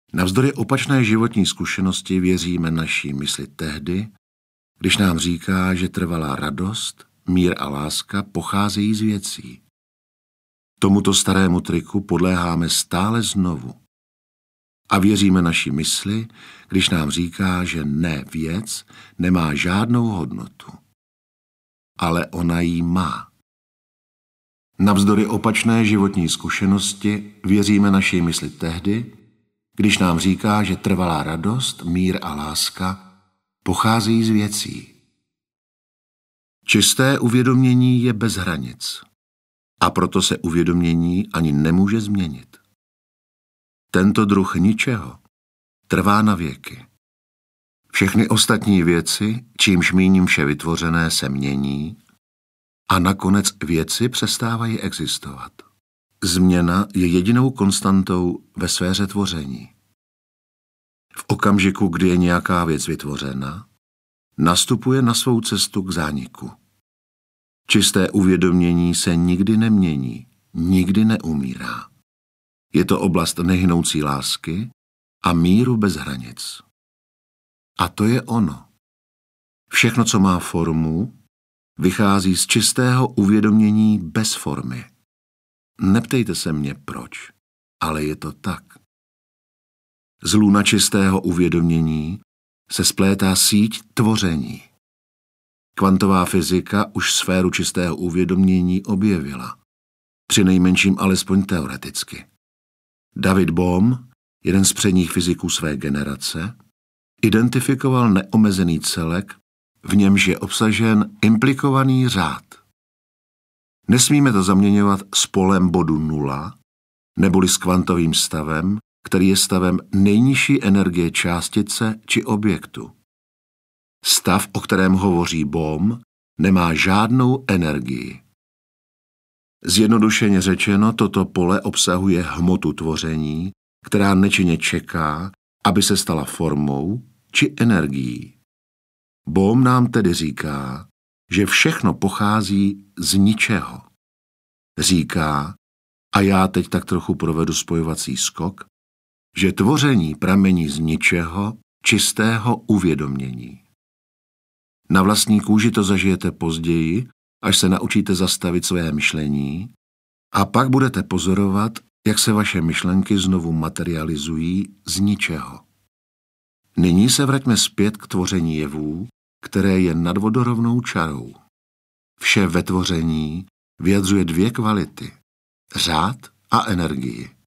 Navzdory opačné životní zkušenosti věříme naší mysli tehdy, když nám říká, že trvalá radost, mír a láska pocházejí z věcí. Tomuto starému triku podléháme stále znovu. A věříme naší mysli, když nám říká, že ne věc nemá žádnou hodnotu. Ale ona ji má. Navzdory opačné životní zkušenosti věříme naší mysli tehdy, když nám říká, že trvalá radost, mír a láska pocházejí z věcí. Čisté uvědomění je bez hranic a proto se uvědomění ani nemůže změnit. Tento druh ničeho trvá na věky. Všechny ostatní věci, čímž míním vše vytvořené, se mění a nakonec věci přestávají existovat. Změna je jedinou konstantou ve sféře tvoření. V okamžiku, kdy je nějaká věc vytvořena, nastupuje na svou cestu k zániku. Čisté uvědomění se nikdy nemění, nikdy neumírá. Je to oblast nehynoucí lásky a míru bez hranic. A to je ono. Všechno, co má formu, vychází z čistého uvědomění bez formy. Neptejte se mě proč, ale je to tak. Z lůna čistého uvědomění se splétá síť tvoření. Kvantová fyzika už sféru čistého uvědomění objevila, přinejmenším alespoň teoreticky. David Bohm, jeden z předních fyziků své generace, identifikoval neomezený celek, v němž je obsažen implikovaný řád. Nesmíme to zaměňovat s polem bodu nula, neboli s kvantovým stavem, který je stavem nejnižší energie částice či objektu. Stav, o kterém hovoří Bohm, nemá žádnou energii. Zjednodušeně řečeno, toto pole obsahuje hmotu tvoření, která nečinně čeká, aby se stala formou či energií. Bohm nám tedy říká, že všechno pochází z ničeho. Říká, a já teď tak trochu provedu spojovací skok, že tvoření pramení z ničeho, čistého uvědomění. Na vlastní kůži to zažijete později, až se naučíte zastavit své myšlení, a pak budete pozorovat, jak se vaše myšlenky znovu materializují z ničeho. Nyní se vraťme zpět k tvoření jevů, které je nad vodorovnou čarou. Vše ve tvoření vyjadřuje dvě kvality – řád a energii.